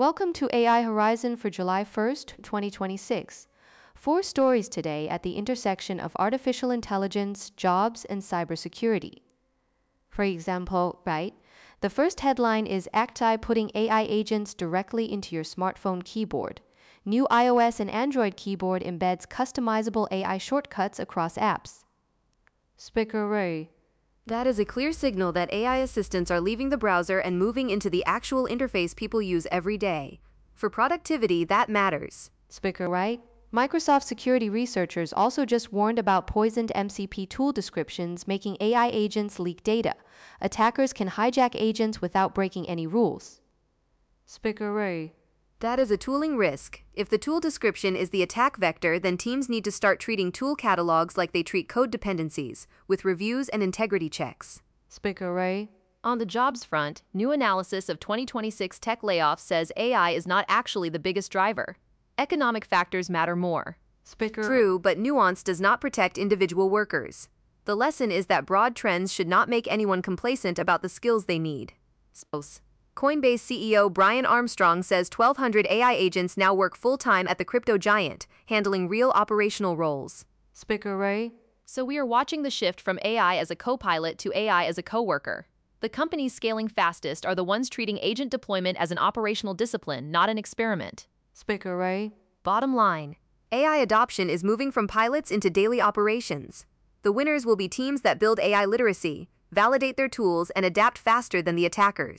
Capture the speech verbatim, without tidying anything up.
Welcome to A I Horizon for July first, twenty twenty-six. Four stories today at the intersection of artificial intelligence, jobs, and cybersecurity. For example, right? The first headline is Acti putting A I agents directly into your smartphone keyboard. New iOS and Android keyboard embeds customizable A I shortcuts across apps. Speaker Ray. That is a clear signal that A I assistants are leaving the browser and moving into the actual interface people use every day. For productivity, that matters. Speaker right? Microsoft security researchers also just warned about poisoned M C P tool descriptions making A I agents leak data. Attackers can hijack agents without breaking any rules. Speaker Ray. That is a tooling risk. If the tool description is the attack vector, then teams need to start treating tool catalogs like they treat code dependencies, with reviews and integrity checks. Speaker Ray. On the jobs front, new analysis of twenty twenty-six tech layoffs says A I is not actually the biggest driver. Economic factors matter more. Speaker. True, but nuance does not protect individual workers. The lesson is that broad trends should not make anyone complacent about the skills they need. Coinbase C E O Brian Armstrong says twelve hundred A I agents now work full-time at the crypto giant, handling real operational roles. Speaker Ray. So we are watching the shift from A I as a co-pilot to A I as a coworker. The companies scaling fastest are the ones treating agent deployment as an operational discipline, not an experiment. Speaker Ray. Bottom line, A I adoption is moving from pilots into daily operations. The winners will be teams that build A I literacy, validate their tools, and adapt faster than the attackers.